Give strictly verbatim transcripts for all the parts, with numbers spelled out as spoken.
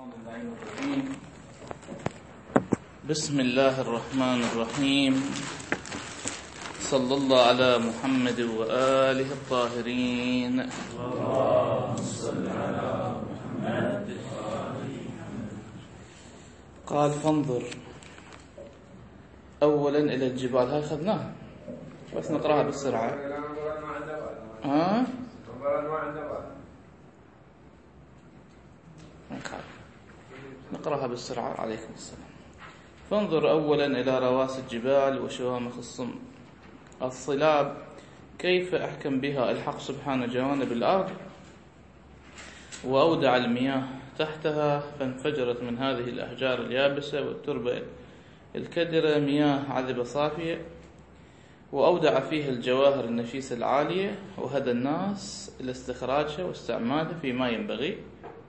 بسم الله الرحمن الرحيم. صلى الله على محمد وآله الطاهرين. اللهم صل على محمد. قال فانظر أولا إلى الجبال. هاي خذناها بس نقرأها بالسرعة. ها؟ نقرأها بالسرعة. عليكم السلام. فانظر أولا إلى رواسي الجبال وشوامخ الصم الصلاب كيف أحكم بها الحق سبحانه جوانب الأرض وأودع المياه تحتها فانفجرت من هذه الأحجار اليابسة والتربة الكدرة مياه عذبة صافية وأودع فيها الجواهر النفيسة العالية وهدى الناس إلى استخراجها واستعمالها فيما ينبغي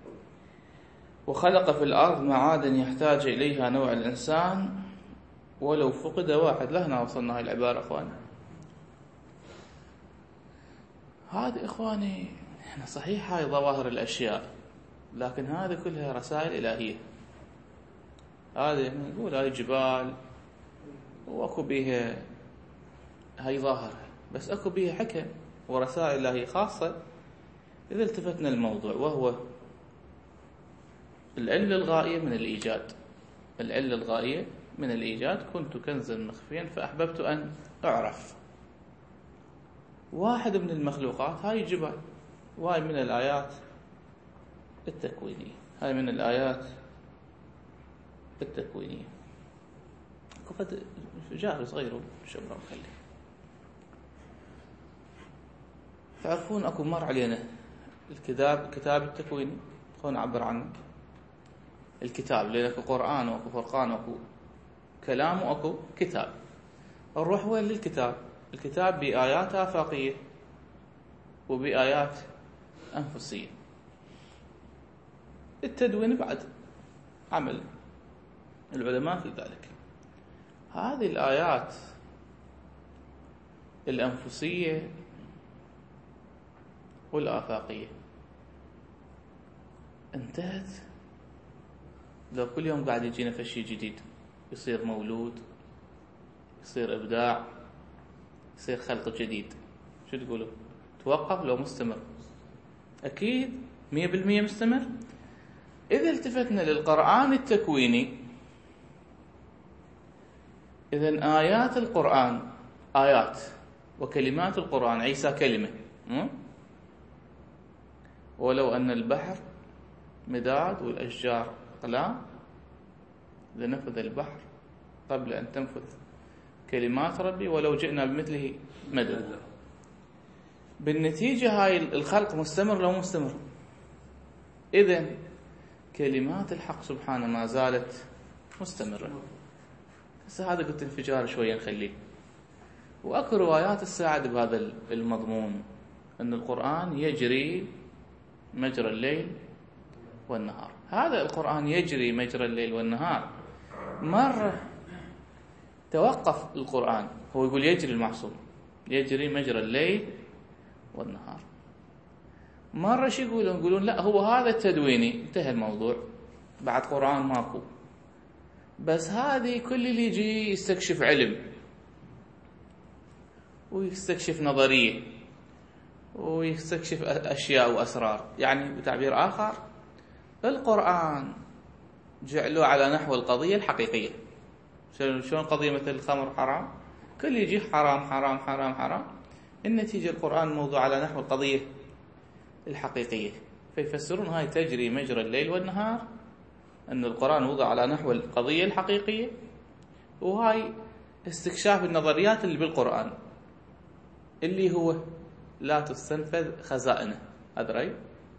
وخلق في الأرض معادن يحتاج إليها نوع الإنسان ولو فقد واحد. لهنا وصلنا هاي العبارة أخواني. هذه إخواني إحنا صحيح هاي ظواهر الأشياء لكن هذه كلها رسائل إلهية. هذه نقول هاي جبال وأكو بيها هاي ظاهرة بس أكو بيها حكم ورسائل إلهية خاصة إذا التفتنا الموضوع وهو العلة الغائية من الإيجاد. العلة الغائية من الإيجاد كنت كنزا مخفيا فأحببت أن أعرف. واحد من المخلوقات هاي الجبال وهاي من الآيات التكوينية. هاي من الآيات التكوينية. كفت جار صغير شبرا مخلي. تعرفون أكو مر علينا الكتاب الكتاب التكويني خلونا نعبر عنه. الكتاب لأنك قرآن وأكو فرقان وأكو كلام وأكو كتاب. نروح وين للكتاب؟ الكتاب بآيات آفاقية وبآيات أنفسية. التدوين بعد عمل العلماء في ذلك. هذه الآيات الأنفسية والآفاقية انتهت لو كل يوم قاعد يجينا فشي جديد يصير مولود يصير إبداع يصير خلق جديد. شو تقولوا؟ توقف لو مستمر؟ أكيد مية بالمية مستمر. إذا التفتنا للقرآن التكويني إذن آيات القرآن آيات وكلمات القرآن عيسى كلمة ولو أن البحر مداد والأشجار أقلام لنفذ البحر قبل أن تنفذ كلمات ربي ولو جئنا بمثله مددا. بالنتيجة هاي الخلق مستمر لو مستمر. إذن كلمات الحق سبحانه ما زالت مستمرة. هسه هذا قلت انفجار شوية نخليه. وأكو روايات تساعد بهذا المضمون أن القرآن يجري مجرى الليل والنهار. هذا القرآن يجري مجرى الليل والنهار. مرة توقف القرآن هو يقول يجري المعصوم يجري مجرى الليل والنهار. مرة شو يقولون؟ يقولون لا هو هذا التدويني انتهى الموضوع بعد قرآن ماكو. بس هذه كل اللي يجي يستكشف علم ويستكشف نظرية ويستكشف أشياء وأسرار. يعني بتعبير آخر القرآن جعلوه على نحو القضية الحقيقية. شلون قضية مثل الخمر حرام كل يجي حرام حرام حرام حرام. النتيجة القرآن موضوع على نحو القضية الحقيقية. فيفسرون هاي تجري مجرى الليل والنهار أن القرآن وضع على نحو القضية الحقيقية وهاي استكشاف النظريات اللي بالقرآن اللي هو لا تستنفذ خزائنه. هذا رأي.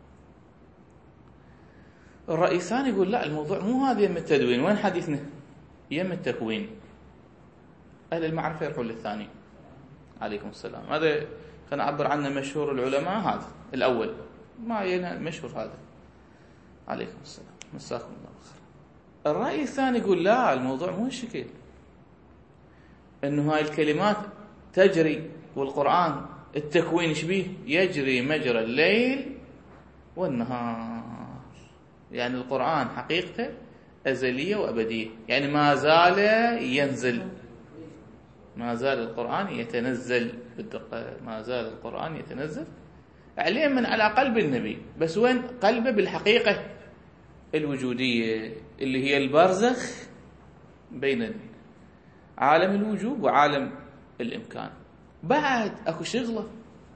الرئيسان يقول لا الموضوع مو هذا يم التدوين. وين حديثنا؟ يم التكوين. أهل المعرفة يروحون للثاني. عليكم السلام. هذا خلينا نعبر عنه مشهور العلماء. هذا الأول ما ينا مشهور هذا. عليكم السلام مساكم الله خير. الرأي الثاني يقول لا الموضوع مو هالشكل إنه هاي الكلمات تجري والقرآن التكوين شبيه يجري مجرى الليل والنهار. يعني القرآن حقيقته أزلية وأبدية، يعني ما زال ينزل، ما زال القرآن يتنزل بالدقة، ما زال القرآن يتنزل عليه من على قلب النبي، بس وين قلبه؟ بالحقيقة الوجودية اللي هي البرزخ بين عالم الوجود وعالم الإمكان. بعد أكو شغلة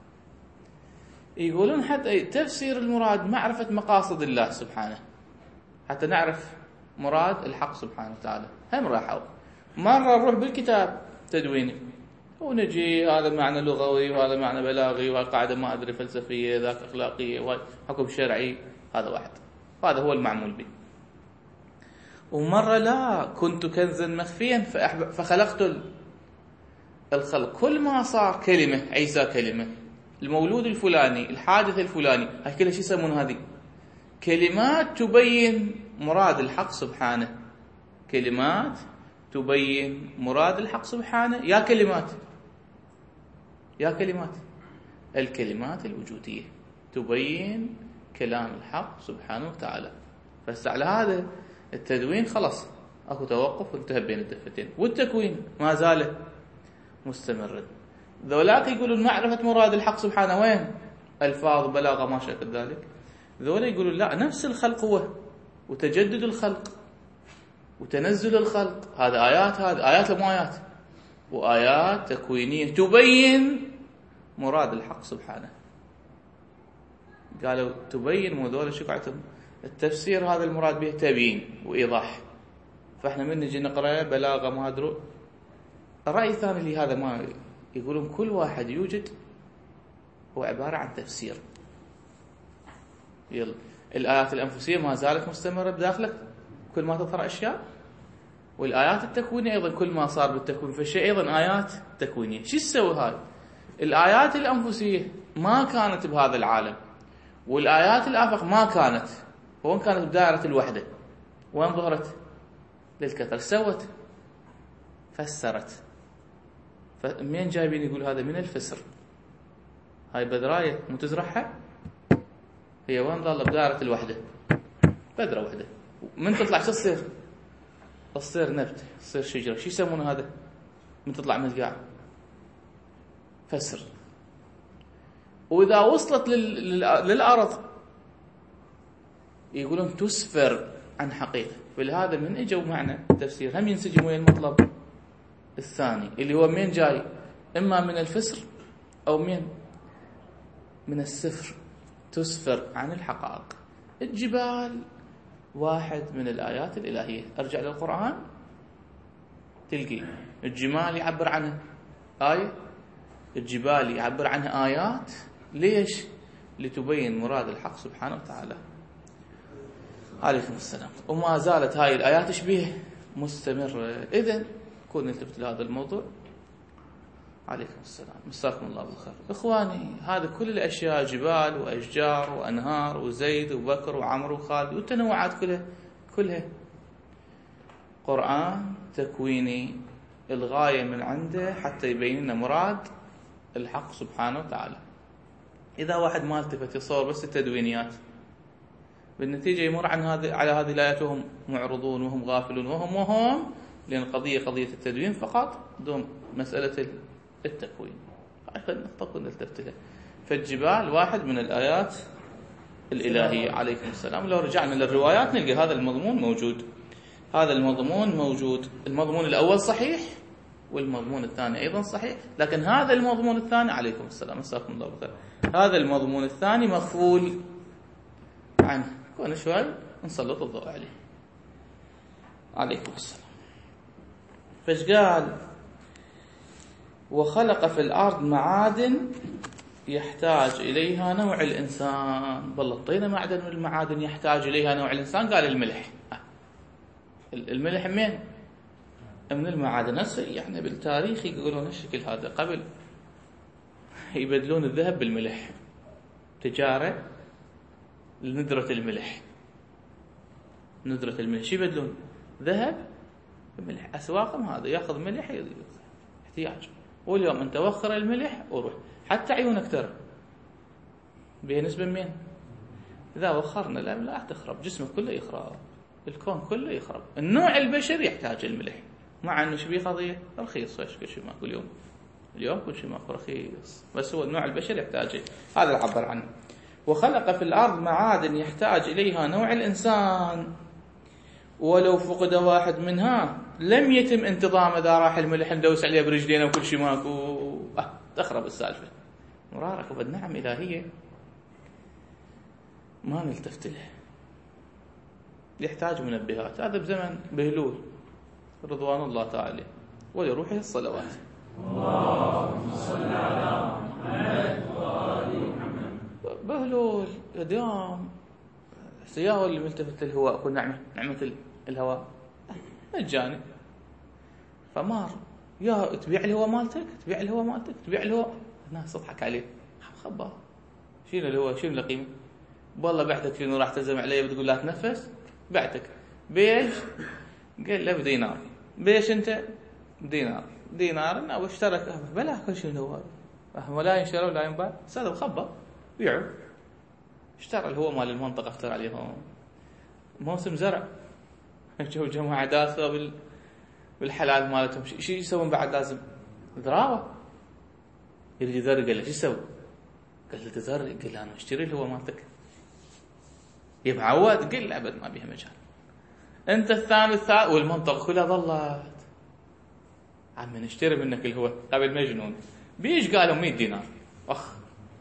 يقولون حتى تفسير المراد معرفة مقاصد الله سبحانه، حتى نعرف مراد الحق سبحانه وتعالى. هم راحوا مرة نروح بالكتاب تدويني ونجي هذا معنى لغوي وهذا معنى بلاغي وقاعدة ما أدري فلسفية ذاك أخلاقية وحكم شرعي، هذا واحد، هذا هو المعمول به. ومرة لا، كنت كنزا مخفيا فخلقت الخلق، كل ما صار كلمة، عيسى كلمة، المولود الفلاني، الحادث الفلاني، هاي كلها شو يسمون؟ هذه كلمات تبين مراد الحق سبحانه، كلمات تبين مراد الحق سبحانه، يا كلمات يا كلمات الكلمات الوجودية تبين كلام الحق سبحانه وتعالى. بس على هذا التدوين خلاص اكو توقف وانتهى بين الدفتين، والتكوين ما زال مستمرا. ذولاك يقولون معرفة مراد الحق سبحانه وين؟ ألفاظ بلاغة ما شاكل ذلك. ذولا يقولون لا، نفس الخلق هو، وتجدد الخلق وتنزل الخلق، هذا آيات، هذا آيات مو آيات، وآيات تكوينية تبين مراد الحق سبحانه. قالوا تبين، مو ذولا شو قاعدتم التفسير هذا المراد به تبيين وإيضاح، فإحنا من نجي نقرأ بلاغة ما أدرو. الرأي الثاني اللي هذا ما يقولون كل واحد يوجد هو عبارة عن تفسير. يلا الآيات الأنفسية ما زالت مستمرة بداخلك كل ما تظهر أشياء، والآيات التكوينية أيضا كل ما صار بالتكوين فالشيء أيضا آيات تكوينية. شو تسوي هاي؟ الآيات الأنفسية ما كانت بهذا العالم، والآيات الآفاق ما كانت، وين كانت؟ بدائرة الوحدة. وين ظهرت؟ للكثرة. سوت فسرت. فمين جايبين يقول هذا؟ من الفسر. هاي بذراية مو تزرعها، هي وين ظل؟ بدائرة الوحدة، بذرة وحدة، من تطلع شو تصير؟ تصير نبت، تصير شجرة. شو يسمونه هذا؟ من تطلع من القاع فسر. وإذا وصلت لل... للأرض يقولون تسفر عن حقيقة. ولهذا من اجوا معنى التفسير هم ينسجم ويا المطلب الثاني اللي هو من جاي إما من الفسر أو من من السفر، تسفر عن الحقائق. الجبال واحد من الآيات الإلهية، أرجع للقرآن تلقي الجمال يعبر عنها آية، الجبال يعبر عنها آيات. ليش؟ لتبين مراد الحق سبحانه وتعالى. عليكم السلام. وما زالت هاي الآيات شبيه مستمرة. إذن كون نلتفت لهذا الموضوع. عليكم السلام، مساكم الله بالخير. إخواني، هذا كل الأشياء، جبال وأشجار وأنهار وزيد وبكر وعمر وخالد والتنوعات كلها كلها قرآن تكويني، الغاية من عنده حتى يبين لنا مراد الحق سبحانه وتعالى. إذا واحد ما التفت يصور بس التدوينيات، بالنتيجة يمر عن هذه على هذه الآيات وهم معرضون وهم غافلون وهم وهم لأن قضية قضية التدوين فقط دون مسألة التكوين. نقطة نلتفت لها. فالجبال واحد من الآيات الإلهية. عليكم السلام. لو رجعنا للروايات نلقى هذا المضمون موجود، هذا المضمون موجود. المضمون الأول صحيح والمضمون الثاني أيضا صحيح، لكن هذا المضمون الثاني، عليكم السلام مساكم الله بخير، هذا المضمون الثاني مغفول عنه. كون شوي نسلط الضوء عليه. عليكم السلام. فايش قال؟ وخلق في الأرض معادن يحتاج إليها نوع الإنسان. بالله طينا معدن من المعادن يحتاج إليها نوع الإنسان. قال الملح. الملح من من المعادن. هسه يعني بالتاريخ يقولون الشكل هذا، قبل يبدلون الذهب بالملح، تجارة لندرة الملح. ندرة الملح شو يبدلون؟ ذهب بملح. أسواقهم هذا يأخذ ملح احتياج. واليوم أنت وخر الملح وروح، حتى عيونك ترى بها نسبة من إذا وخرنا الأملاح تخرب، جسمك كله يخرب، الكون كله يخرب. النوع البشري يحتاج الملح، مع أنه شبيه قضية رخيص، كل شيء ماكو اليوم، اليوم كل شيء ماكو رخيص، بس هو النوع البشري يحتاجه، هذا اللي عبر عنه. وخلق في الأرض معادن يحتاج إليها نوع الإنسان، ولو فقد واحد منها لم يتم انتظام. إذا راح الملح ندوس عليه برجلينا وكل شيء ماكو، أه تخرب السالفة. مرارك بالنعم إلهية ما نلتفت له، يحتاج منبهات. هذا بزمن بهلول رضوان الله تعالى ولروحه الصلوات. اللهم صل على محمد وآل محمد. بهلول يدام سياهو اللي ملتفت للهواء، كل نعمة نعمة الهواء مجاني، فمار يا تبيع الهواء مالتك، تبيع الهواء مالتك، تبيع الهواء. الناس تضحك عليه، خبا شيل الهواء، شيل القيمة. والله بعتك شنو راح تلزم علي بتقول لا تنفس؟ بعتك بيش؟ قال له بدينار. بيش انت؟ بدينار. دينار او اشترك بلا كل شيء الهواء ولا ينشروا ولا ينباع. صار خبا بيعوا. اشترى الهواء مال المنطقة، افتر عليهم موسم زرع، جو جماعة داخل بالحلال مالتهم. شو يسوون بعد؟ لازم ذراوة. يريد يذر، قال له شو يسوي؟ قال له تذر. قال له انا اشتري الهواء مالتك يا معود. قل له ابد ما بيها مجال. انت الثاني الثالث والمنطقة كلها ظلت عم نشتري منك الهواء. قبل مجنون بيش قالوا مية دينار. اخ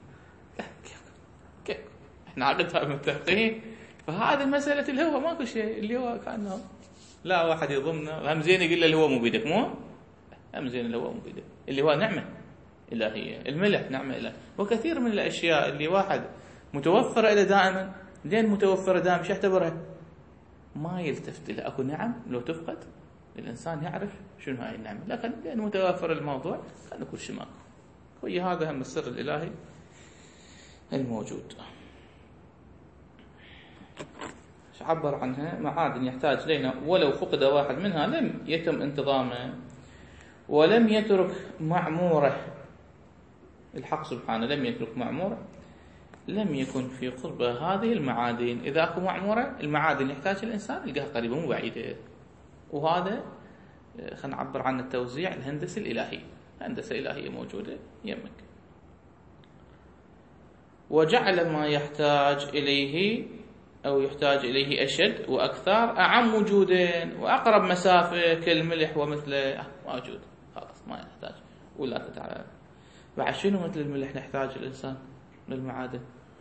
كيف احنا عقدها متفقين. فهذه مسألة الهواء ماكو شيء. اللي هو كأنه لا واحد يضمنا هم زين يقول له الهواء مو بيدك، مو هم زين الهواء مو بيدك، اللي هو نعمة إلهية. الملح نعمة إلهية. وكثير من الأشياء اللي واحد متوفرة إلى دائما، لين متوفرة دائما شو يعتبرها؟ ما يلتفت لها. أكو نعم لو تفقد الإنسان يعرف شنو هاي النعمة، لكن لين متوفر الموضوع كان كل شيء ماكو. وهي هذا هم السر الإلهي الموجود. عبر عنها معادن يحتاج لنا، ولو فقد واحد منها لم يتم انتظامه ولم يترك معموره. الحق سبحانه لم يترك معموره، لم يكن في قرب هذه المعادن. إذا أكو معمورة المعادن يحتاج الإنسان يلقاها قريبة مو بعيدة. وهذا خلينا نعبر عن التوزيع الهندسي الإلهي، هندسة إلهية موجودة يمك. وجعل ما يحتاج إليه أو يحتاج إليه أشد وأكثر أعم وجودين وأقرب مسافة كالملح ومثله موجود، خلاص ما يحتاج. ولا تتعالى بعد شنو مثل الملح نحتاج الإنسان من المعادن؟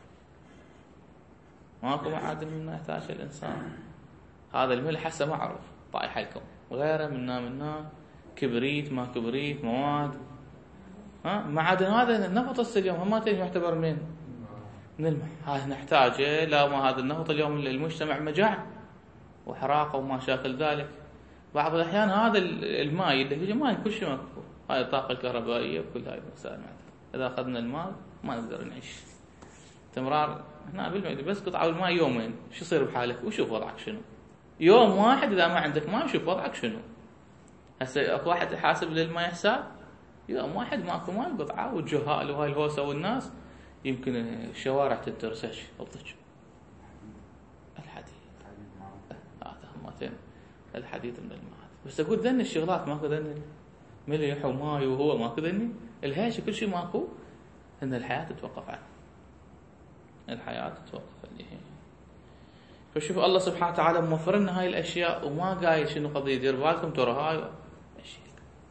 ماكو معادن منا يحتاج الإنسان. هذا الملح هسه معروف طايح لكم، وغيره منا منا كبريت ما كبريت مواد. ها معادن هذا النفط هسه اليوم هم ما يعتبر من من الماء. هذا نحتاجه. لا ما هذا النفط اليوم المجتمع مجاعة وحراقة وما شاكل ذلك. بعض الأحيان هذا الماء اللي يجي ماء كل شيء ماكو، هاي الطاقة الكهربائية وكل هاي المسائل. إذا أخذنا الماء ما نقدر نعيش. تمرار هنا بالمعدة بس قطعوا الماء يومين شو يصير بحالك؟ وشوف وضعك شنو. يوم واحد إذا ما عندك ماء شوف وضعك شنو. هسه أكو واحد يحاسب للماء حساب. يوم واحد ماكو ماء قطعة والجهال وهاي الهوسة والناس يمكن الشوارع تترسش الضج. الحديد هذا همتين الحديد من الماء. بس أقول ذن الشغلات ماكو ذن ملح وماء وهو ماكو ذني الهيش كل شيء ماكو. إن الحياة تتوقف عنه، الحياة تتوقف عليه. فشوف الله سبحانه وتعالى موفر لنا هاي الأشياء وما قايل شنو قضية. دير بالكم ترى هاي أشياء.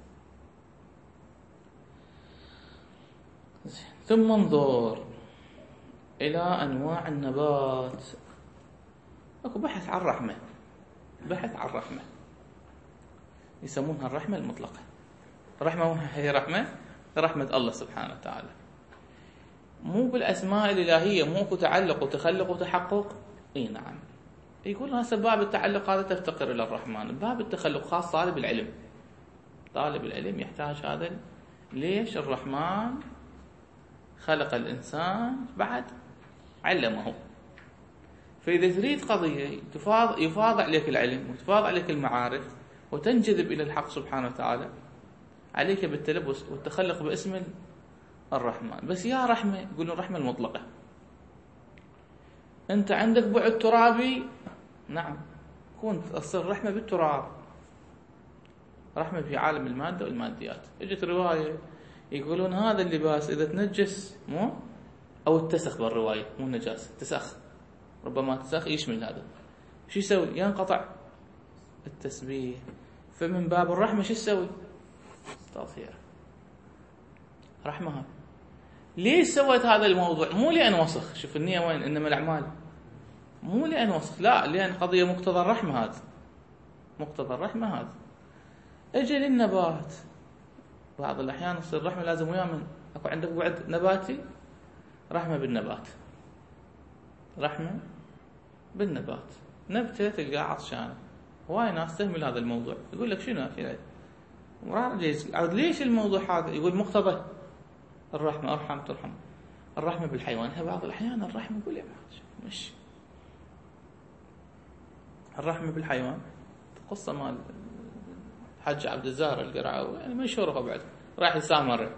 ثم انظر إلى أنواع النبات. أكو بحث عن الرحمة، بحث عن الرحمة يسمونها الرحمة المطلقة. الرحمة هي رحمة رحمة الله سبحانه وتعالى، مو بالأسماء الإلهية. مو تعلق وتخلق وتحقق. إيه نعم. يقول هسه باب التعلق هذا تفتقر إلى الرحمن، باب التخلق خاص طالب العلم. طالب العلم يحتاج هذا. ليش؟ الرحمن خلق الإنسان بعد علمه. فإذا تريد قضية تفاض يفاض عليك العلم وتفاض عليك المعارف وتنجذب إلى الحق سبحانه وتعالى، عليك بالتلبس والتخلق باسم الرحمن. بس يا رحمة يقولون الرحمة المطلقة. أنت عندك بعد ترابي، نعم، كون تصير رحمة بالتراب، رحمة في عالم المادة والماديات. اجت رواية يقولون هذا اللباس إذا تنجس مو أو اتسخ، بالرواية مو نجاسة، اتسخ، ربما اتسخ يشمل هذا، شو يسوي؟ ينقطع التسبيح. فمن باب الرحمة شو يسوي؟ تطهير، رحمة. هذا ليش سويت هذا الموضوع؟ مو لأن وسخ، شوف النية وين، إنما الأعمال، مو لأن وسخ، لا، لأن قضية مقتضى الرحمة. هذا مقتضى الرحمة. هذا اجي للنبات، بعض الأحيان يصير رحمة لازم وياه من أكو عندك بعد نباتي، رحمة بالنبات، رحمة بالنبات. نبتة تلقى عطشان، هواي ناس تهمل هذا الموضوع، يقول لك شنو أخي عاد ليش الموضوع هذا؟ يقول مقتضى الرحمة، أرحم ترحم. الرحمة بالحيوان، بعض الأحيان الرحمة يقول يا مش الرحمة بالحيوان. قصة مال حج عبد الزهر القرعاوي يعني مشهورة بعد، راح يسامر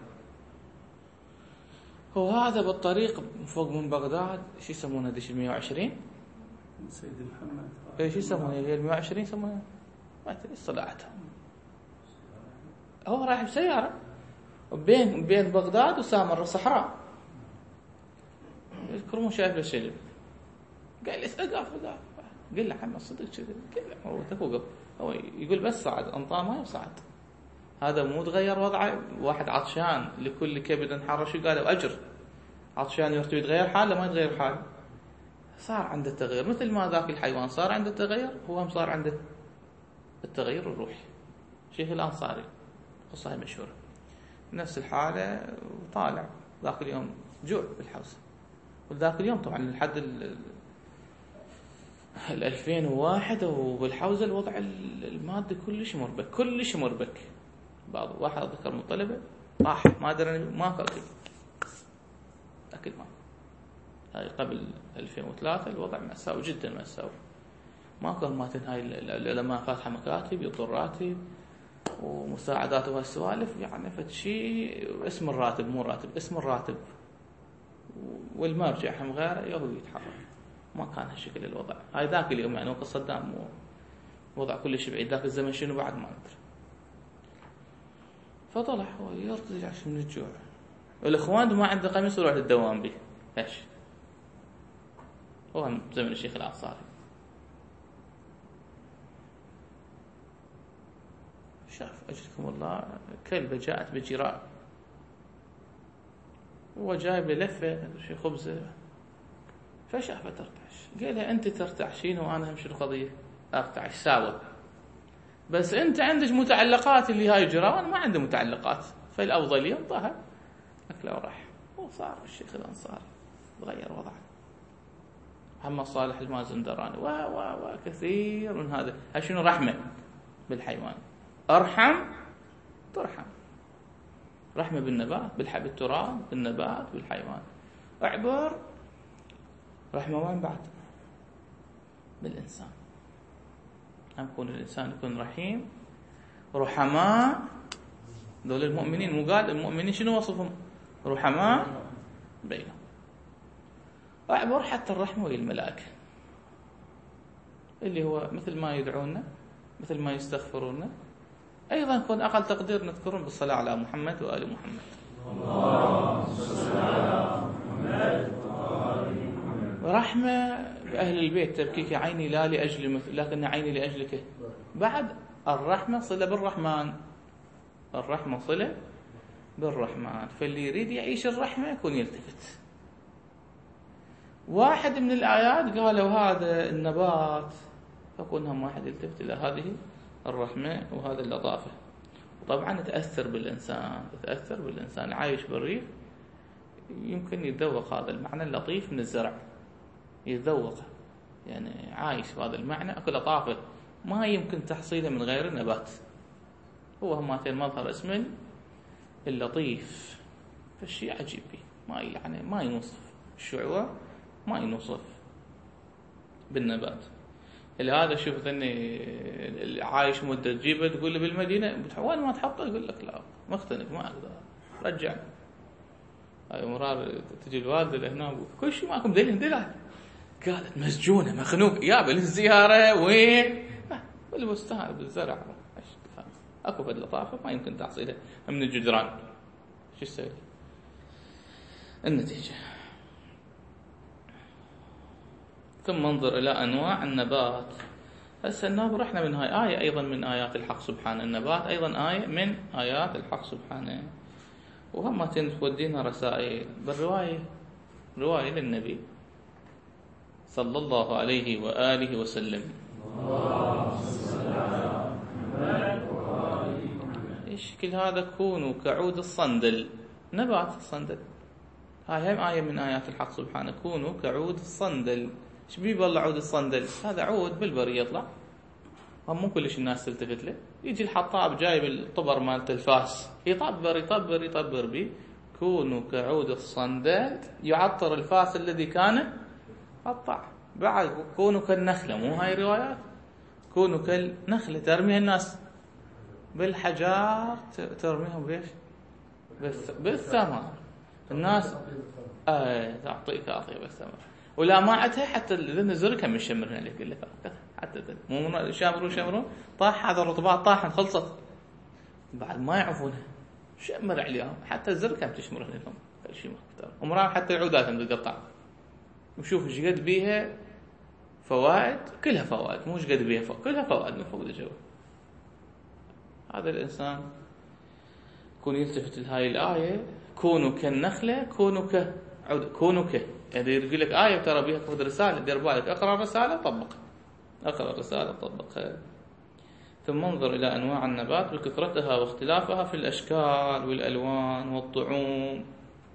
هو هذا بالطريق فوق من بغداد، شو يسمونه ديش مية وعشرين سيد محمد، ايش يسمونه مية وعشرين يسمونه ما ادري صلاحتها. هو رايح بسيارة بين بين بغداد وسامر الصحراء، يذكرون شايف له شجر، قال لي اقف اقف، قل له عم صدق كذا، قل له هو توقف، هو يقول بس صعد، انطاه ما يصعد. هذا مو تغير وضعه، واحد عطشان لكل كبد حار، شو قالوا أجر، عطشان يرتوي يتغير حاله ما يتغير حاله، صار عنده التغير مثل ما ذاك الحيوان صار عنده التغير، هو هم صار عنده التغير الروحي. شيخ الأنصاري قصة مشهورة، نفس الحالة، وطالع ذاك اليوم جوع بالحوزة، وذاك اليوم طبعا لحد ال الألفين وواحد وبالحوزة الوضع المادي كلش مربك، كلش مربك. بعض واحد ذكر من طلبه راح ما أدري ماكو أكل، أكل ماكو. هاي قبل ألفين وثلاثة الوضع مأساوي جدا، مأساوي، ماكو ماتن. هاي العلماء فاتحة مكاتب يعطون راتب ومساعدات وهالسوالف، يعني فد شيء اسم الراتب، مو راتب، اسم الراتب، والمرجع هم غيره يهو يتحرك. ما كان هالشكل الوضع. هاي ذاك اليوم يعني وقت صدام وضع كلش بعيد. ذاك الزمن شنو بعد ما ندري. فطلع هو يرتجع من الجوع، والإخوان ما عنده قميص يروح الدوام به، ايش هو زمن الشيخ الأنصاري. شاف أجلكم الله كلبة جاءت بجراء، هو جايب للفة شي خبزة، فشافة ترتعش، قال لها أنت ترتعشين وأنا هم شنو قضية أرتعش ساوى، بس أنت عندك متعلقات اللي هاي جراء وأنا ما عندي متعلقات، فالأفضل ينطها أكله وراح. وصار الشيخ الأنصاري تغير وضعه. محمد صالح المازندراني و و وكثير من هذا. هاي شنو رحمة بالحيوان، أرحم ترحم، رحمة بالنبات، بالحب التراب، بالنبات، بالحيوان. أعبر رحمة وين بعد؟ بالإنسان. أم يكون الإنسان يكون رحيم رحماء، دول المؤمنين، مو قال المؤمنين شنو وصفهم؟ رحماء بينهم. أعبر حتى الرحمة والملائكة، اللي هو مثل ما يدعونا، مثل ما يستغفرونا، أيضا يكون أقل تقدير نذكرهم بالصلاة على محمد وآل محمد. اللهم صل على محمد وآل محمد. رحمة بأهل البيت، تبكيك عيني لا لأجل مثل لكن عيني لأجلك. بعد الرحمة صلة بالرحمن، الرحمة صلة بالرحمن، فاللي يريد يعيش الرحمة يكون يلتفت. واحد من الآيات قالوا هذا النبات، فكون هم واحد يلتفت إلى هذه الرحمة وهذا اللطافة. وطبعا تأثر بالإنسان، تأثر بالإنسان عايش بالريف يمكن يتذوق هذا المعنى اللطيف من الزرع، يتذوقه، يعني عايش بهذا المعنى، أكل لطافة ما يمكن تحصيله من غير النبات. هو هماتين مظهر اسم اللطيف، فالشيء عجيب به، ما يعني ما ينوصف الشعور، ما ينوصف بالنبات. هذا شوف ذني عايش مدة تجيبه تقول له بالمدينة وين ما تحطه يقول لك لا مختلف ما أقدر رجع. هاي مرار تجي الوالدة لهنا كل شيء معكم دليل دليل قالت مسجونة مخنوق يا بالزيارة وين بالبستان بالزرع اكو فد لطافة ما يمكن تحصيلها من الجدران شو تسوي النتيجة. ثم انظر إلى أنواع النبات. هسه الناب رحنا من هاي آية أيضا من آيات الحق سبحانه. النبات أيضا آية من آيات الحق سبحانه، وهم تودينا رسائل بالرواية، رواية للنبي صلى الله عليه وآله وسلم. إيش كل هذا؟ كونوا كعود الصندل، نبات الصندل. هاي هم آية من آيات الحق سبحانه، كونوا كعود الصندل. ايش بيه والله عود الصندل؟ هذا عود بالبري يطلع، هم مو كلش الناس تلتفت له. يجي الحطاب جايب الطبر مالت الفاس يطبر يطبر يطبر بيه. كونوا كعود الصندل يعطر الفاس الذي كان قطع. بعد كونوا كالنخلة، مو هاي روايات؟ كونوا كالنخلة ترميها الناس بالحجار، ترميهم بيش بالثمر. الناس آه تعطيك أطيب الثمر، ولا ما عدها حتى لأن زركها من شمرنا اللي كله حتى مو شامرون شامرون طاح هذا الرطبات طاحت خلصت، بعد ما يعرفونها شمر عليهم حتى الزركها بتشمرها لهم كل شيء مختار. ومرات حتى العودات تقطع وشوف ايش قد بيها فوائد، كلها فوائد، مو ايش قد بيها فوائد، كلها فوائد من فوق الجو. هذا الإنسان يكون يلتفت لهاي الآية، كونوا كالنخلة، كونوا كعود، كونوا ك يعني يقول لك آية ترى بيها خذ رسالة، دير بالك اقرأ الرسالة طبق، اقرأ الرسالة طبقها. ثم انظر إلى أنواع النبات بكثرتها واختلافها في الأشكال والألوان والطعوم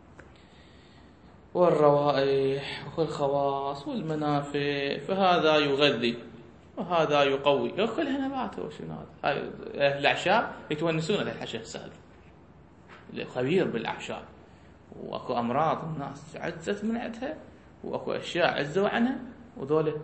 والروائح والخواص والمنافع، فهذا يغذي وهذا يقوي. كلها نبات وشنو هذا؟ أهل الأعشاب يتونسون للحشا السهل، اللي خبير بالأعشاب، واكو أمراض الناس عجزت من عندها، واكو أشياء عجزوا عنها، وذولا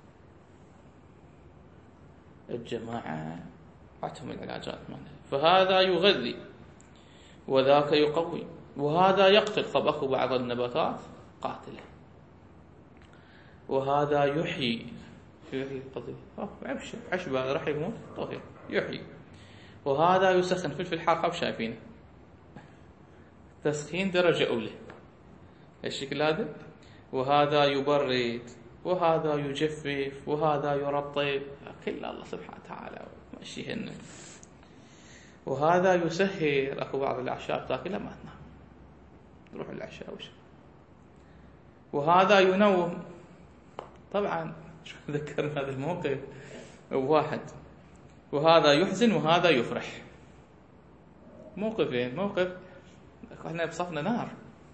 الجماعة عندهم العلاجات مالها. فهذا يغذي وذاك يقوي وهذا يقتل. طب اكو بعض النباتات قاتلة، وهذا يحيي. شو يحيي القضية؟ عش عشبة راح يموت طوفي يحيي. وهذا يسخن. فلفل حار شايفينه تسخين درجة أولى الشكل هذا. وهذا يبرد وهذا يجفف وهذا يرطب، كل الله سبحانه وتعالى ماشيهن. وهذا يسهر. اكو بعض الاعشاب تاكلها ما تنام، تروح العشاء وش. وهذا ينوم. طبعا شو ذكرنا هذا الموقف واحد. وهذا يحزن وهذا يفرح. موقفين، موقف احنا بصفنا نار،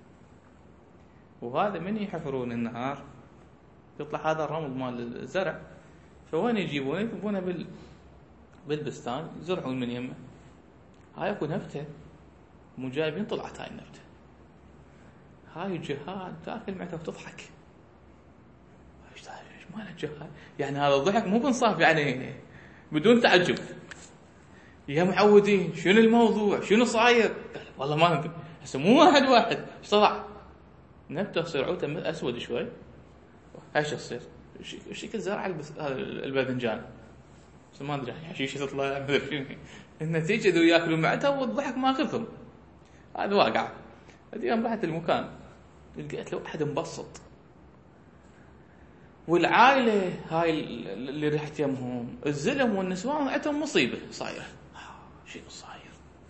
وهذا من يحفرون النهار يطلع هذا الرمل مال الزرع، فوين يجيبونه؟ يجيبونه بال بالبستان يزرعون من يمه. هاي اكو نبته مو جايبين طلعت هاي النبته، هاي الجهال تاكل معته وتضحك. ايش ايش مال الجهال؟ يعني هذا الضحك مو بنصاف يعني بدون تعجب. يا معودين شنو الموضوع؟ شنو صاير؟ قال والله ما ندري. هسه مو واحد واحد ايش طلع؟ نبته تصير عوده اسود شوي. ايش يصير؟ شكل زرع الباذنجان بس ما ادري حشيشه تطلع ما ادري شنو. النتيجه ذو ياكلوا معتها والضحك ماخذهم. هذا واقع. اليوم رحت المكان لقيت له احد مبسط، والعائله هاي اللي رحت يمهم الزلم والنسوان عندهم مصيبه صايره. شنو صاير؟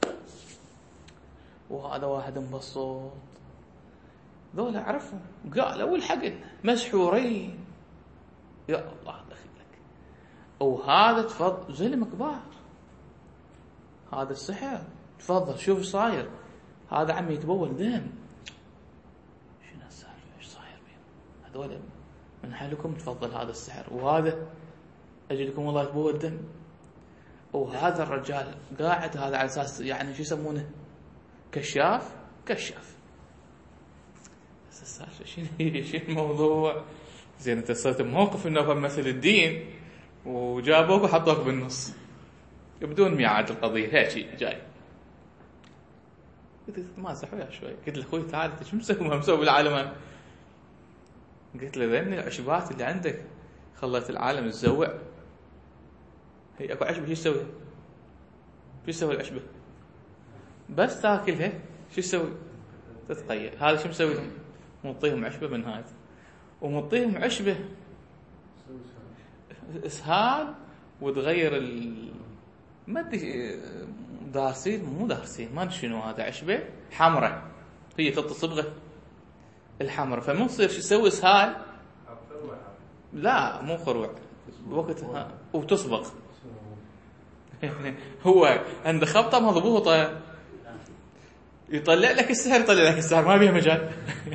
وهذا واحد مبسط. ذولا عرفهم قالوا والحقنا مسحورين. يا الله دخلك. وهذا تفضل زلم كبار، هذا السحر تفضل شوف صاير. هذا عم يتبول دم. شنو السالفه؟ ايش صاير بيهم هذول؟ من حالكم تفضل هذا السحر، وهذا اجلكم والله يتبول دم. وهذا الرجال قاعد هذا على اساس يعني شو يسمونه كشاف كشاف. بس السالفه شنو شنو الموضوع؟ زين انت صرت بموقف انه مثل الدين وجابوك وحطوك بالنص بدون ميعاد القضيه هيك جاي. قلت ما زح وياه شوي، قلت له اخوي تعال انت شو مسوي ما مسوي بالعالم؟ قلت له ذني العشبات اللي عندك خلت العالم تزوع. هي اكو عشبه شو تسوي؟ شو تسوي العشبه؟ بس تاكلها. شو تسوي؟ تتقيأ. هذا شو مسوي لهم؟ مطيهم عشبه من هاي، ومطيهم عشبه اسهال، وتغير ال ما ادري دارسين مو دارسين ما ادري شنو هذا، عشبه حمراء هي خط صبغه الحمراء، فمو تصير شو تسوي اسهال. لا مو خروع بوقتها وتصبغ. هو عنده خبطه مضبوطه يطلع لك السحر، يطلع لك السحر ما بيها مجال.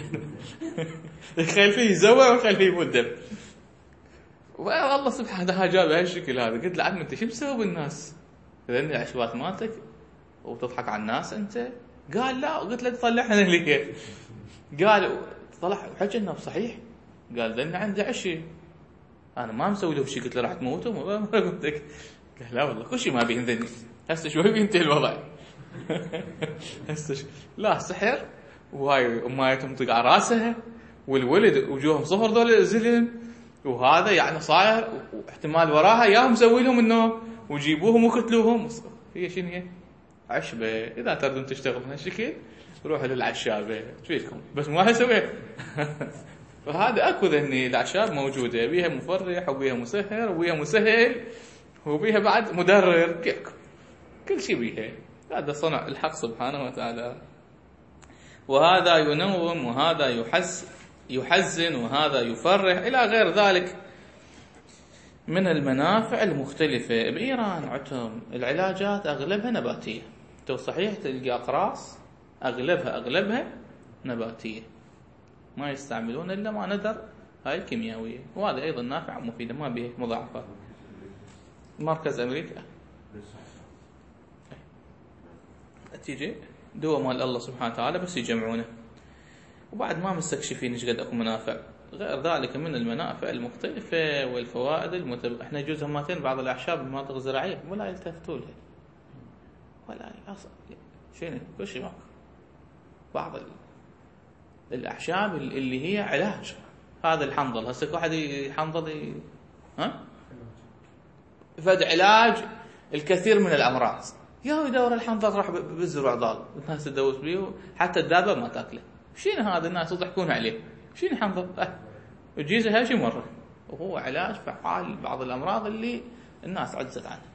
يخيل فيه يزوع ويخيل فيه يموت دم. والله سبحانه وتعالى جاب هالشكل هذا. قلت له عم انت شو مسوي بالناس؟ لان العشوات مالتك وتضحك على الناس انت؟ قال لا. قلت له طلعنا ليه؟ قال طلع حكى انه بصحيح. قال لان عندي عشي انا ما مسوي له شيء. قلت له راح تموتوا؟ ما قلت لك. قال لا والله كل شيء ما بينذني، هسه شوي بينتهي الوضع. هسه لا سحر، وهاي امايتهم طق على راسها، والولد وجوههم صفر ذول الزلم، وهذا يعني صاير واحتمال وراها ياهم مسوي لهم النوم وجيبوهم وقتلوهم. هي شنو هي؟ عشبه. اذا تردون تشتغلون هالشكل روحوا للعشابه فيكم، بس مو راح يسوي. فهذا اكو ذني الاعشاب موجوده، بيها مفرح وبيها مسهر وبيها مسهل وبيها بعد مدرر، كيفكم كل شيء بيها. هذا صنع الحق سبحانه وتعالى. وهذا ينوم وهذا يحز يحزن وهذا يفرح إلى غير ذلك من المنافع المختلفة. بإيران عندهم العلاجات أغلبها نباتية. تو صحيح تلقى أقراص أغلبها أغلبها نباتية، ما يستعملون إلا ما ندر هاي الكيميائية، وهذا أيضا نافع ومفيدة ما به مضاعفات. مركز أمريكا تيجي دواء مال الله سبحانه وتعالى بس يجمعونه، وبعد ما مستكشفين ايش قد اكو منافع. غير ذلك من المنافع المختلفة والفوائد المتب... احنا يجوز هماتين بعض الاعشاب بالمناطق الزراعية ولا يلتفتوا لها ولا اصلا شنو كل شيء ماكو. بعض الاعشاب اللي هي علاج، هذا الحنظل هسه واحد يحنظل ي... ها فد علاج الكثير من الامراض، يا يدور الحنظل راح بالزرع ضال الناس تدوس بيه حتى الدابه ما تاكله. شنو هذا الناس يضحكون عليه؟ شنو حنظل؟ أه. وجيزه هاي شي مره، وهو علاج فعال بعض الامراض اللي الناس عجزت عنها.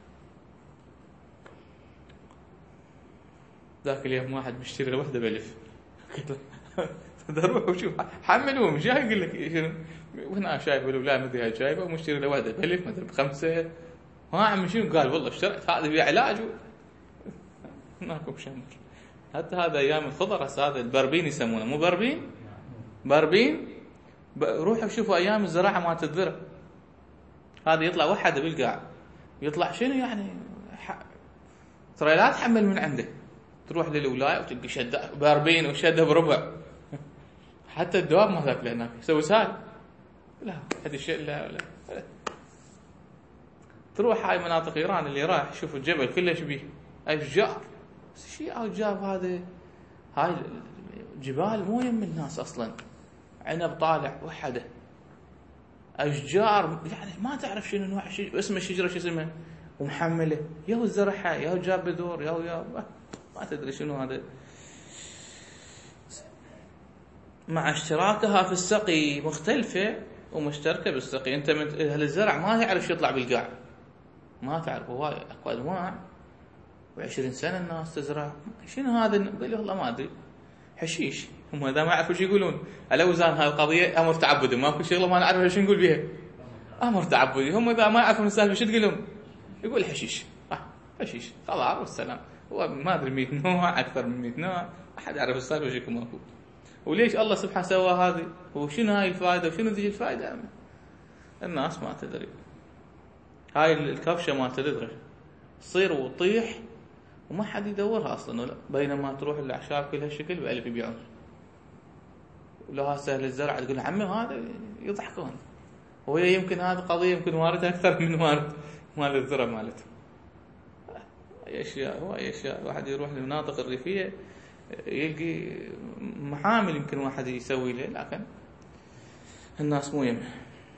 ذاك اليوم واحد مشتري له وحده بألف، قلت له روح وشوف حملوه مش جاي يقول لك شنو، وهنا شايف الاولاد مدري هاي شايفه ومشتري له وحده بألف مدري بخمسه. ها عم شنو؟ قال والله اشتريت هذا في علاج ماكو شمر. حتى هذا ايام الخضر هسه هذا البربين يسمونه، مو بربين بربين روحوا شوفوا ايام الزراعه مالت الذره، هذا يطلع وحده بالقاع يطلع شنو يعني ح... ترى لا تحمل من عنده، تروح للولايه وتلقى شده بربين وشده بربع. حتى الدواب ما تاكله هناك يسوي سهل لا هذا الشيء لا لا, لا. تروح هاي مناطق ايران اللي راح شوفوا الجبل كله شبيه اشجار، شيء أوجاب هذا. هاي الجبال مو يم الناس أصلا، عنب طالع وحده، أشجار يعني ما تعرف شنو نوع شج... اسم الشجرة شو اسمها ومحملة، ياهو زرعها ياهو جاب بذور ياهو ياهو ما تدري شنو هذا. مع اشتراكها في السقي مختلفة ومشتركة بالسقي. أنت من أهل الزرع ما تعرف شو يطلع بالقاع، ما تعرف. هواي أكو أنواع وعشرين سنة الناس تزرع. شنو هذا؟ قال والله ما أدري، حشيش. هم إذا ما يعرفوا شو يقولون الأوزان هاي القضية أمر تعبدي، ماكو شغلة ما نعرف شو نقول بيها أمر تعبدي. هم إذا ما يعرفون السالفة شو تقول لهم؟ يقول حشيش آه حشيش خلاص والسلام. هو ما أدري مئة نوع أكثر من مئة نوع، أحد يعرف السالفة شو يكون ماكو. وليش الله سبحانه سوى هذه؟ وشنو هاي الفائدة وشنو ذي الفائدة؟ الناس ما تدري. هاي الكبشة ما تدري تصير وتطيح وما حد يدورها اصلا، ولا بينما تروح الاعشاب كلها شكل بألف يبيعون. ولها سهل الزرع تقول عمي هذا يضحكون، وهي يمكن هذه قضيه يمكن واردة اكثر من وارد مال الذره مالته. اي اشياء واي اشياء. واحد يروح للمناطق الريفيه يلقي محامل يمكن واحد يسوي له، لكن الناس مو يمه.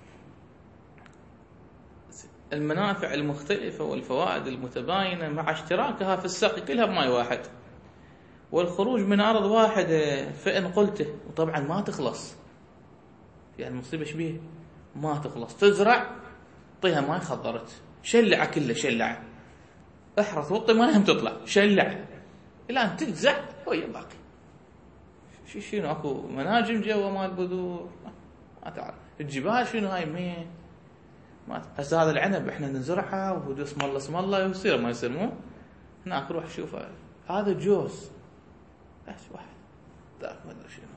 المنافع المختلفة والفوائد المتباينة مع اشتراكها في السقي كلها بماء واحد والخروج من أرض واحدة، فإن قلته وطبعا ما تخلص، يعني المصيبة شبيه ما تخلص. تزرع طيها ماي خضرت، شلع كله شلع، احرث وطي ماي هم تطلع شلع الى ان تجزع وهي باقي. شو شنو اكو مناجم جوا مال البذور ما تعرف. الجبال شنو هاي مين ما هسه هذا العنب احنا نزرعها وهدوء اسم الله اسم الله يصير ما يصير مو هناك روح شوف هذا جوز بس واحد ذاك ما ادري شنو.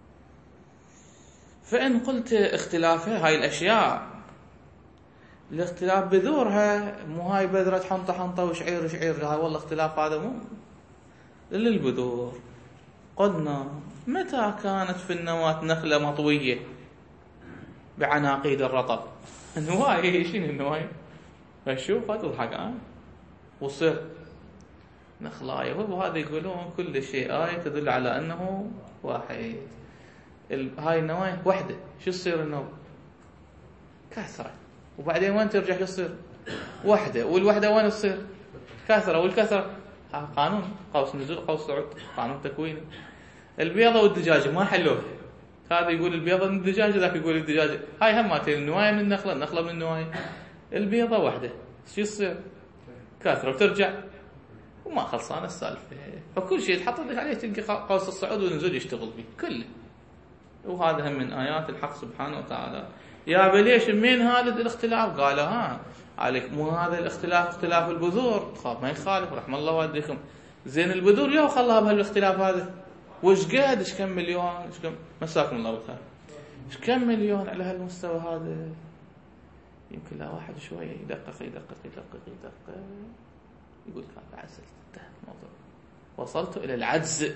فإن قلت اختلافها هاي الأشياء الاختلاف بذورها، مو هاي بذرة حنطة حنطة وشعير شعير، هاي والله اختلاف هذا مو للبذور. قلنا متى كانت في النواة نخلة مطوية بعناقيد الرطب؟ النواة شنو النواة؟ فشوف تضحك ها وصير نخلاية. وهذا يقولون كل شيء آية تدل على أنه واحد. هاي النواة وحدة شو تصير النوم؟ كثرة. وبعدين وين ترجع تصير؟ وحدة. والوحدة وين تصير؟ كثرة. والكثرة قانون قوس نزول قوس صعود، قانون تكويني. البيضة والدجاجة ما حلوه، هذا يقول البيضة من الدجاجة ذاك يقول الدجاجة. هاي هماتين النواة من النخلة، النخلة من النواة. البيضة وحدة شو يصير؟ كثرة وترجع وما خلصانة السالفة. فكل شيء تحط لك عليه تلقى قوس الصعود والنزول يشتغل به كله. وهذا هم من آيات الحق سبحانه وتعالى. يا بليش من هذا الاختلاف؟ قال ها عليك مو هذا الاختلاف اختلاف البذور، خاف ما يخالف رحم الله والديكم. زين البذور يا خلاها بهالاختلاف هذا وش قد ايش كم مليون ايش كم مساكم الله بالخير ايش كم مليون على هالمستوى هذا. يمكن لا واحد شويه يدقق يدقق يدقق يدقق يقول هذا عزلت انتهى الموضوع، وصلت الى العجز.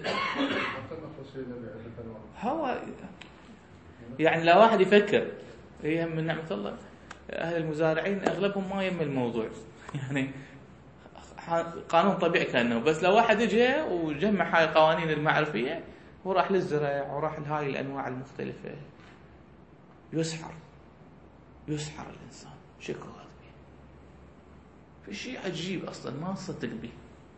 هو يعني لا واحد يفكر. هي من نعمة الله أهل المزارعين أغلبهم ما يم الموضوع، يعني قانون طبيعي كأنه. بس لو واحد يجي وجمع هاي القوانين المعرفية وراح للزرع وراح لهاي الأنواع المختلفة يسحر يسحر الإنسان. شكو هذا في شيء عجيب أصلا ما تصدق به.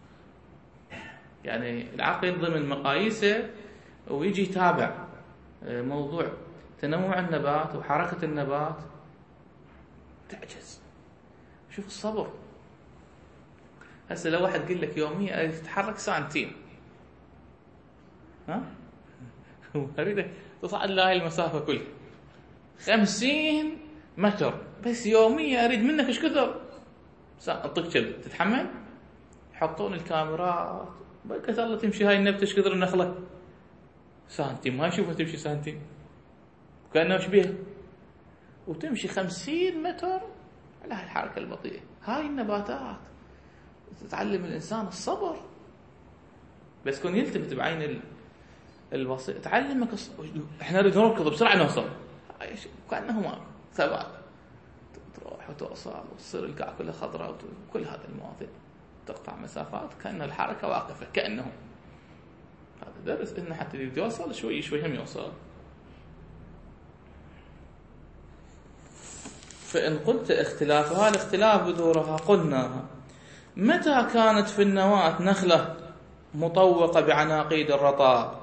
يعني العقل ضمن مقاييسه ويجي يتابع موضوع تنوع النبات وحركة النبات تعجز. شوف الصبر. هسه لو واحد قل لك يوميا تتحرك سنتين، ها أريدك تصعد لهاي المسافة كلها خمسين متر بس يوميا، أريد منك إيش كثر أعطيك كبد تتحمل؟ يحطون الكاميرات بقت الله تمشي هاي النبتة إيش كثر النخلة سنتين، ما يشوفها تمشي سنتين كأنه شبيه، وتمشي خمسين متر على هاي الحركة البطيئة. هاي النباتات تتعلم الإنسان الصبر، بس كون يلتفت بعين البسيط تعلمك الص... احنا نريد نركض بسرعة نوصل، كأنه ما ثبات تروح وتوصل وتصير القاع كلها خضراء وكل هذا المواضيع تقطع مسافات كأن الحركة واقفة كأنه. هذا درس إنه حتى يوصل شوي شوي هم يوصل. فإن قلت اختلافها الاختلاف بذورها قلنا متى كانت في النواة نخلة مطوقة بعناقيد الرطاب،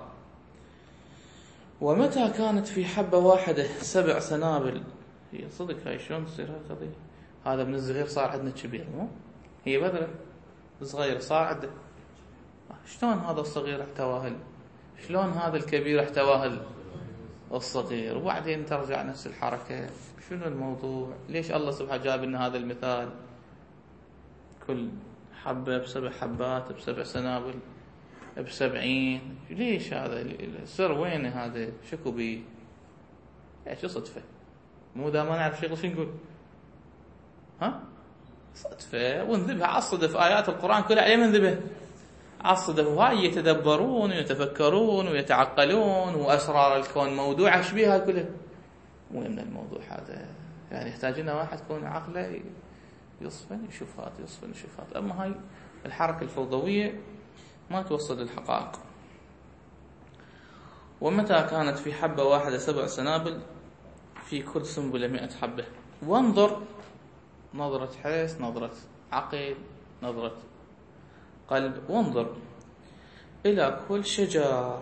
ومتى كانت في حبة واحدة سبع سنابل. هي صدق هاي شلون تصير هاي القضية؟ هذا من الصغير صار عندنا كبير مو؟ هي بذرة الصغير صار عندنا، شلون هذا الصغير احتواهل؟ شلون هذا الكبير احتواهل الصغير؟ وبعدين ترجع نفس الحركة. شنو الموضوع؟ ليش الله سبحانه جاب لنا هذا المثال؟ كل حبة بسبع حبات بسبع سنابل بسبعين. ليش هذا السر وينه؟ هذا شكو بيه؟ ايش صدفة؟ مو دا ما نعرف شغل شو نقول؟ ها؟ صدفة. ونذبها على الصدف. آيات القرآن كلها عليه من ذبه على الصدف. وهاي يتدبرون ويتفكرون ويتعقلون وأسرار الكون موضوع أشبيها كلها. مو من الموضوع هذا، يعني يحتاج لنا واحد يكون عقله يصفن يشوف هذا يصفن يشوف هذا. أما هاي الحركة الفوضوية ما توصل في كل سنبلة مئة حبة. وانظر نظرة حس، نظرة عقل، نظرة قلب. وانظر إلى كل شجر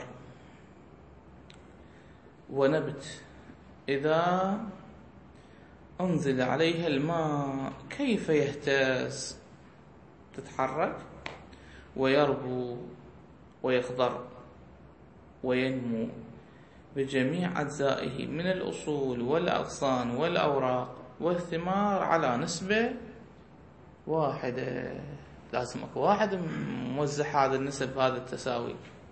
ونبت إذا أنزل عليها الماء كيف يهتز، تتحرك ويربو ويخضر وينمو بجميع أجزائه من الأصول والأغصان والأوراق والثمار على نسبة واحدة. لازم أكو واحد موزع هذا النسب، هذا التساوي.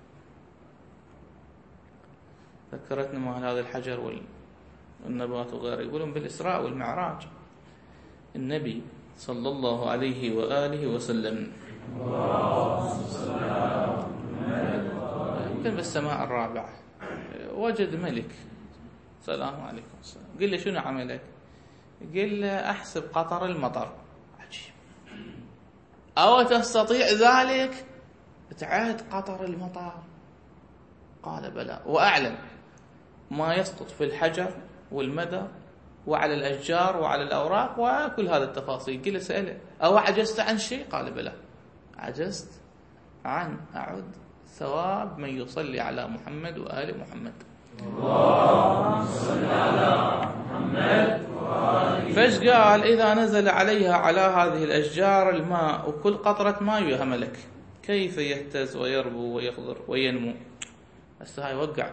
ذكرتني مع هذا الحجر والنبات وغيره. يقولون بالإسراء والمعراج النبي صلى الله عليه وآله وسلم يمكن بالسماء الرابعة وجد ملك. السلام عليكم السلام. قل له شنو عملك؟ قل له أحسب قطر المطر. عجيب. أو تستطيع ذلك؟ تعهد قطر المطر؟ قال بلى، وأعلم ما يسقط في الحجر والمدر وعلى الأشجار وعلى الأوراق وكل هذه التفاصيل. قل له سأله أو عجزت عن شيء؟ قال بلى، عجزت عن أعد ثواب من يصلي على محمد وآل محمد. اللهم صل على محمد وآل. فايش قال؟ إذا نزل عليها على هذه الأشجار الماء وكل قطرة ماء يهملك كيف يهتز ويربو ويخضر وينمو. هسه هاي وقع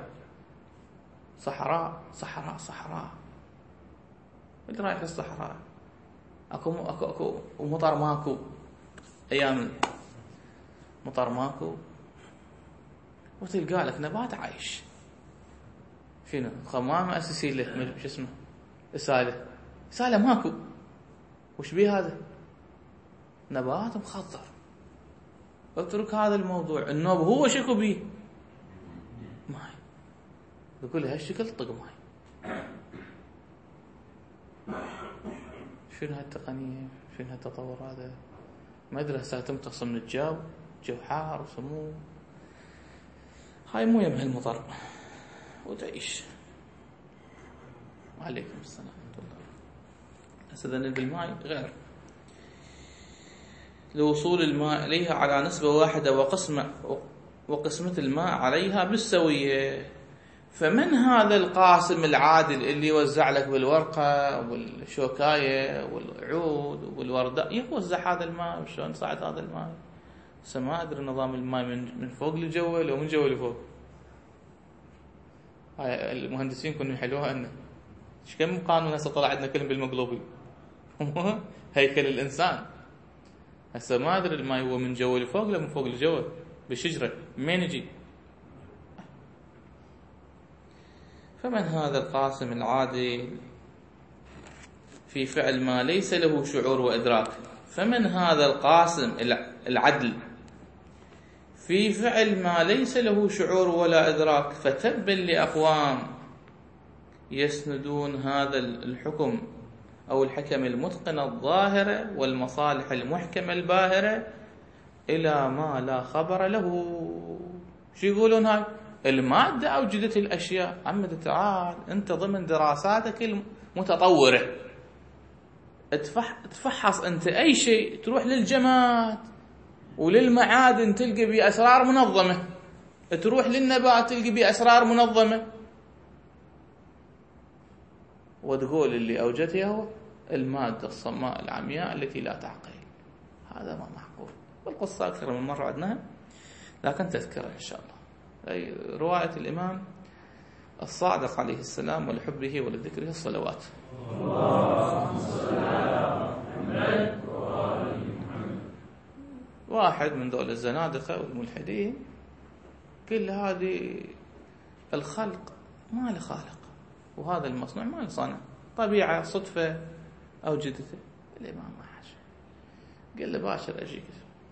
صحراء صحراء صحراء. اللي رايح للصحراء اكو اكو اكو ومطر ماكو، ايام مطر ماكو، وتلقى لك نبات عايش. شنو؟ خمامه اساسي له شو اسمه؟ اساله. اساله ماكو. وش بيه هذا؟ نبات مخضر. اترك هذا الموضوع. النوب هو شكو بيه؟ ماي. يقول هالشكل طق ماي. شنو هالتقنية؟ شنو هالتطور هذا؟ ما ادري هسه تمتص من الجو، جو حار وسموم. هاي مو يم هالمطر وتعيش. وعليكم السلام ورحمة الله. هسه ذنب بالماء غير. لوصول الماء إليها على نسبة واحدة وقسمة وقسمة الماء عليها بالسوية. فمن هذا القاسم العادل اللي يوزع لك بالورقة والشوكاية والعود والورداء يوزع هذا الماء؟ وشلون صعد هذا الماء؟ بس ما أدري نظام الماء من من فوق لجوا لو من جوا لفوق. هاي المهندسين كانوا يحلوها أنه إيش كم قانون هسه طلع عندنا كلهم بالمقلوبي هيكل الإنسان. هسه ما أدري الماء هو من جوا لفوق ولا من فوق لجوا بالشجرة منين يجي. فمن هذا القاسم العادل في فعل ما ليس له شعور وإدراك. فمن هذا القاسم العدل في فعل ما ليس له شعور ولا إدراك. فتبا لأقوام يسندون هذا الحكم أو الحكم المتقن الظاهرة والمصالح المحكمة الباهرة إلى ما لا خبر له. شو يقولون هاي؟ المادة أوجدت الأشياء. عمد تعال أنت ضمن دراساتك المتطورة تفحص أنت أي شيء، تروح للجماد وللمعادن تلقى بيه أسرار منظمة، تروح للنبات تلقى بيه أسرار منظمة، وتقول اللي أوجدها هو المادة الصماء العمياء التي لا تعقل. هذا ما معقول. والقصة أكثر من مرة عدناها لكن تذكرها إن شاء الله. أي رواية الإمام الصادق عليه السلام ولحبه ولذكره الصلوات. اللهم صل على محمد وآل محمد. واحد من دول الزنادقة والملحدين قال له هذه الخلق ما له خالق، وهذا المصنوع ما له صانع، طبيعة صدفة أوجدته. الإمام ما حاجة. قال له باشر أجيك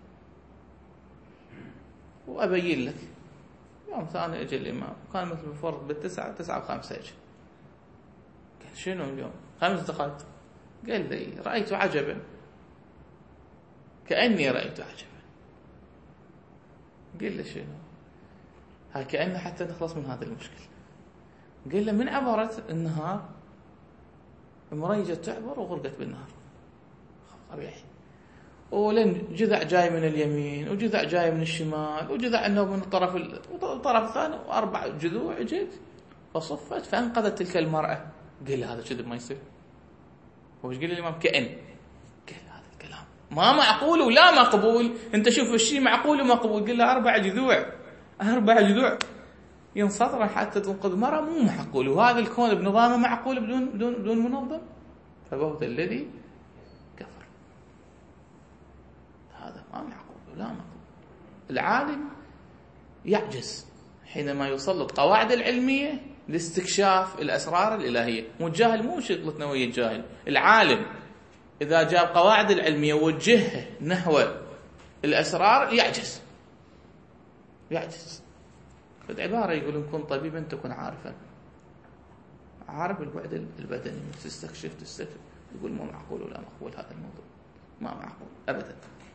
وأبين لك. يوم ثاني اجى الامام كان مثل الفرض بالتسعة تسعة وخمسة اجى. قال شنو اليوم؟ خمس دقائق. قال لي رأيت عجبا كأني رأيت عجبا. قال له شنو؟ ها كأنه حتى نخلص من هذا المشكلة. قال له من عبرت النهار مريجة تعبر وغرقت بالنهر طبيعي. ولين جذع جاي من اليمين وجذع جاي من الشمال وجذع انه من الطرف الطرف الثاني واربع جذوع اجت فصفت فانقذت تلك المرأة. قال هذا كذب ما يصير. هو ايش قال الامام؟ كأن قال هذا الكلام ما معقول ولا مقبول. انت شوف الشيء معقول ومقبول. قال له اربع جذوع اربع جذوع ينصدر حتى تنقذ مرأة مو معقول. وهذا الكون بنظامه معقول بدون بدون بدون منظم. فبهت الذي كفر. هذا ما معقول ولا مقبول. العالم يعجز حينما يسلط قواعد العلمية لاستكشاف الأسرار الإلهية. مو الجاهل مو شغلتنا ويا الجاهل. العالم إذا جاب قواعد العلمية ووجهها نحو الأسرار يعجز يعجز. فالعبارة يقولون كن طبيبا تكن عارفا. عارف البعد البدني تستكشف تستكشف. يقول مو معقول ولا مقبول هذا الموضوع ما معقول أبدا.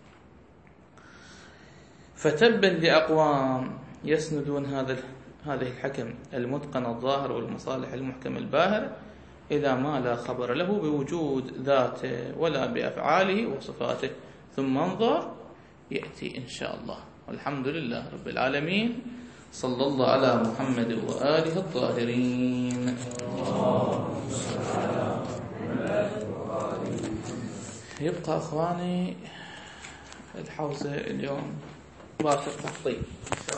فتبا لأقوام يسندون هذا هذه الحكم المتقن الظاهر والمصالح المحكم الباهر إلى ما لا خبر له بوجود ذاته ولا بأفعاله وصفاته. ثم انظر يأتي إن شاء الله. والحمد لله رب العالمين. صلى الله على محمد وآله الطاهرين. يبقى أخواني الحوزة اليوم باقي التحطيم.